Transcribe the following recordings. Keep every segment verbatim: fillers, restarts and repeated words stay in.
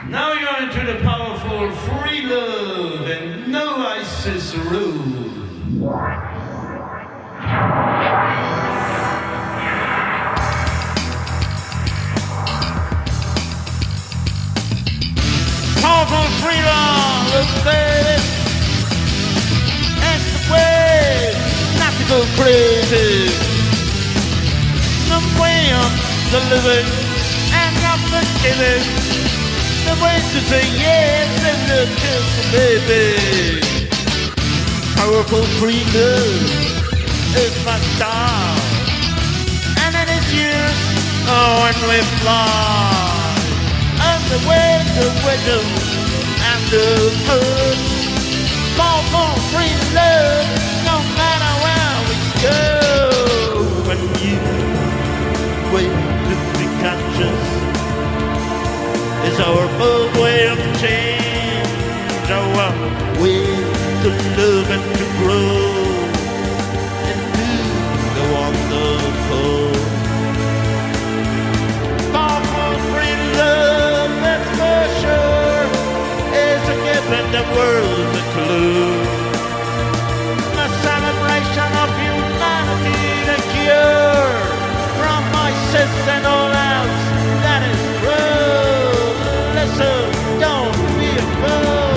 Now you're into the powerful free love and no ISIS rule. Powerful free love, baby. That's the way not to go crazy. The way of the living and of the giving. The way to say yes and the kiss, baby. Powerful free love is my star, and it is yours, oh, and we fly. And the way, the window, and the hood. Powerful free love, no matter where we go. And you, way to be conscious is our bold way of change, our way to live and to grow into the wonderful. Powerful free love, that's for sure, is a gift and the world a clue. A celebration of humanity, the cure from ISIS and all else that is true. Listen, don't be a fool.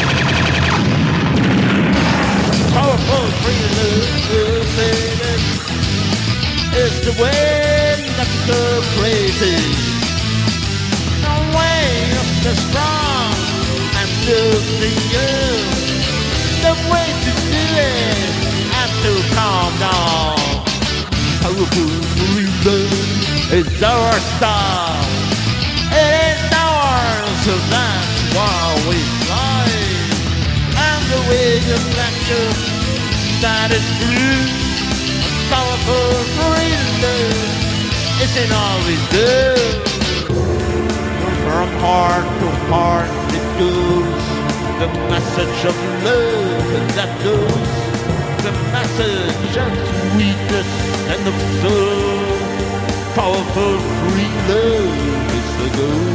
Powerful free love, baby, is the way not to go crazy. The way of the strong and love the young. The way to do it and to calm down. Powerful free love is our style. It is ours, so that's why we fly. And the way you lecture, that is blue. Powerful free love is in all we do. From heart to heart it goes, the message of love that goes, the message of sweetness and of soul. Powerful free love is the goal.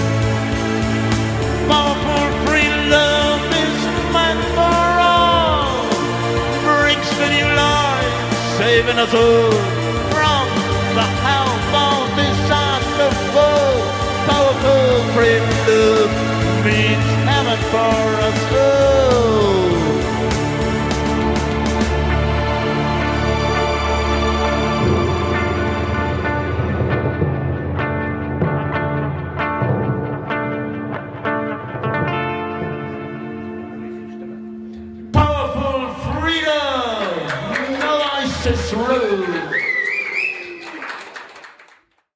Powerful free love is meant for all, brings the new life, saving us all from the hellbound disaster foe. Powerful free love means heaven for us all. Powerful freedom, no ISIS rule.